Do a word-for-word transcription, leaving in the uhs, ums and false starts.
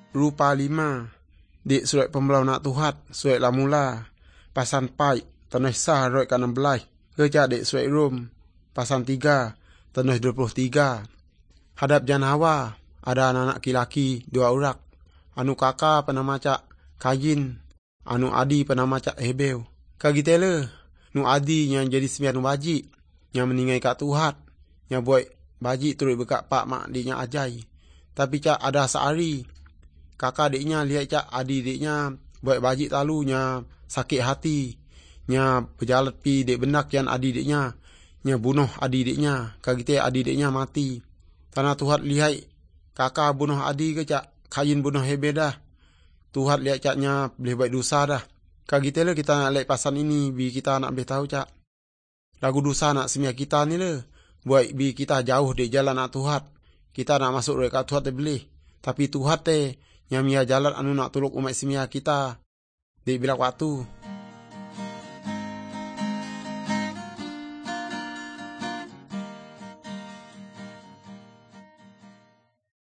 rupa lima. Di surat pembelau nak Tuhat, surat la mula, pasan pai, tanah sah roy ka enam belas. Kerja di surat Rom, pasan tiga, tanah dua puluh tiga. Hadap jan Hawa, ada anak laki dua urak. Anu kakak penama cak Kayin, anu adi penama cak Hebel. Kagitele, nu adi yang jadi sembilan baji, yang meninggal kat Tuhat, yang buat baji turut bekak pak mak diknya ajai. Tapi cak ada sehari, kakak diknya lihat cak adi diknya buat baji talunya sakit hati, nya berjalan pi dek benak yang adi diknya, nya bunuh adi diknya, kagite adi diknya mati. Tanah Tuhat lihat kakak bunuh adi ke cak Kayin bunuh Hebel dah. Tuhat lihat caknya boleh buat dosa dah. Kagite le kita nak lihat pasan ini, bi kita nak boleh tahu cak lagu dosa nak semia kita ni le. Buat bi kita jauh di jalan nak Tuhat. Kita nak masuk dekat Tuhat boleh. Tapi Tuhat teh yang mia jalan anu nak tolong umat semia kita di bila waktu.